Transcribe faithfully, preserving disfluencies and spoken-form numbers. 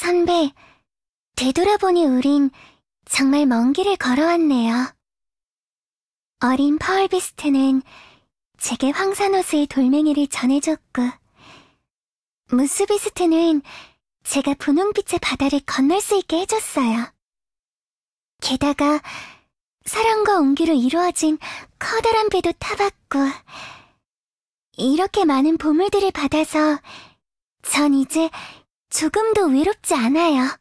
선배, 되돌아보니 우린 정말 먼 길을 걸어왔네요. 어린 파울비스트는 제게 황산호수의 돌멩이를 전해줬고, 무스비스트는 제가 분홍빛의 바다를 건널 수 있게 해줬어요. 게다가 사랑과 온기로 이루어진 커다란 배도 타봤고, 이렇게 많은 보물들을 받아서 전 이제 조금도 외롭지 않아요.